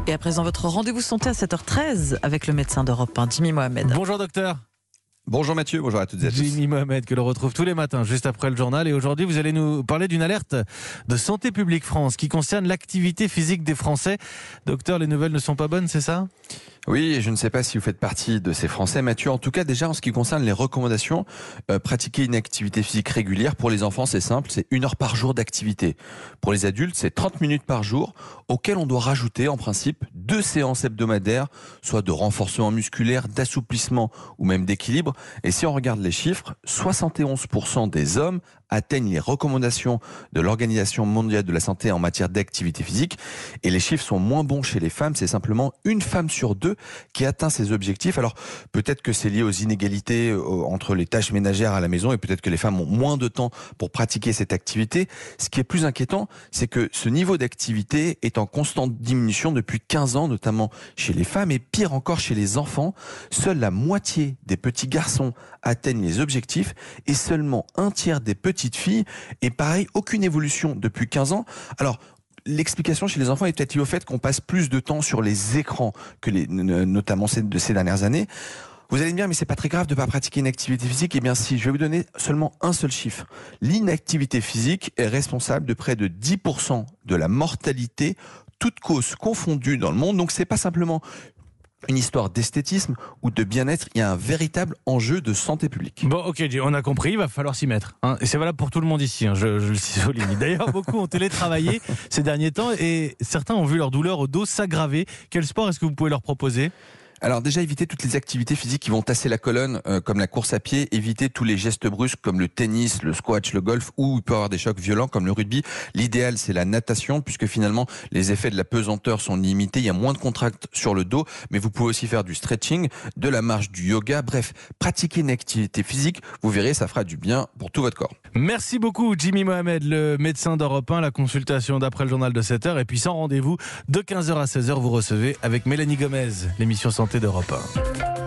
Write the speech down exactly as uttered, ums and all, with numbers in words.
Et à présent, votre rendez-vous santé à sept heures treize avec le médecin d'Europe un, Jimmy Mohamed. Bonjour docteur. Bonjour Mathieu, bonjour à toutes et à tous. Jimmy Mohamed que l'on retrouve tous les matins juste après le journal. Et aujourd'hui, vous allez nous parler d'une alerte de Santé publique France qui concerne l'activité physique des Français. Docteur, les nouvelles ne sont pas bonnes, c'est ça ? Oui, et je ne sais pas si vous faites partie de ces Français, Mathieu. En tout cas, déjà, en ce qui concerne les recommandations, euh, pratiquer une activité physique régulière. Pour les enfants, c'est simple, c'est une heure par jour d'activité. Pour les adultes, c'est trente minutes par jour, auxquelles on doit rajouter, en principe, deux séances hebdomadaires, soit de renforcement musculaire, d'assouplissement ou même d'équilibre. Et si on regarde les chiffres, soixante et onze pour cent des hommes atteignent les recommandations de l'Organisation mondiale de la santé en matière d'activité physique. Et les chiffres sont moins bons chez les femmes. C'est simplement une femme sur deux qui atteint ces objectifs. Alors peut-être que c'est lié aux inégalités entre les tâches ménagères à la maison et peut-être que les femmes ont moins de temps pour pratiquer cette activité. Ce qui est plus inquiétant, c'est que ce niveau d'activité est en constante diminution depuis quinze ans, notamment chez les femmes et pire encore chez les enfants. Seule la moitié des petits garçons atteignent les objectifs et seulement un tiers des petites filles. Et pareil, aucune évolution depuis quinze ans. Alors, l'explication chez les enfants est peut-être liée au fait qu'on passe plus de temps sur les écrans que les, notamment de ces dernières années. Vous allez me dire, mais c'est pas très grave de pas pratiquer une activité physique. Eh bien si, je vais vous donner seulement un seul chiffre. L'inactivité physique est responsable de près de dix pour cent de la mortalité, toutes causes confondues dans le monde. Donc c'est pas simplement une histoire d'esthétisme ou de bien-être, il y a un véritable enjeu de santé publique. Bon, ok, on a compris, il va falloir s'y mettre. Hein. Et c'est valable pour tout le monde ici, hein, je, je le souligne. D'ailleurs, beaucoup ont télétravaillé ces derniers temps et certains ont vu leur douleur au dos s'aggraver. Quel sport est-ce que vous pouvez leur proposer ? Alors déjà, éviter toutes les activités physiques qui vont tasser la colonne, euh, comme la course à pied. Éviter tous les gestes brusques comme le tennis, le squash, le golf, ou il peut y avoir des chocs violents comme le rugby. L'idéal, c'est la natation, puisque finalement, les effets de la pesanteur sont limités. Il y a moins de contracts sur le dos, mais vous pouvez aussi faire du stretching, de la marche, du yoga. Bref, pratiquer une activité physique, vous verrez, ça fera du bien pour tout votre corps. Merci beaucoup, Jimmy Mohamed, le médecin d'Europe un. La consultation d'après le journal de sept heures. Et puis sans rendez-vous, de quinze heures à seize heures, vous recevez avec Mélanie Gomez, l'émission Santé d'Europe un.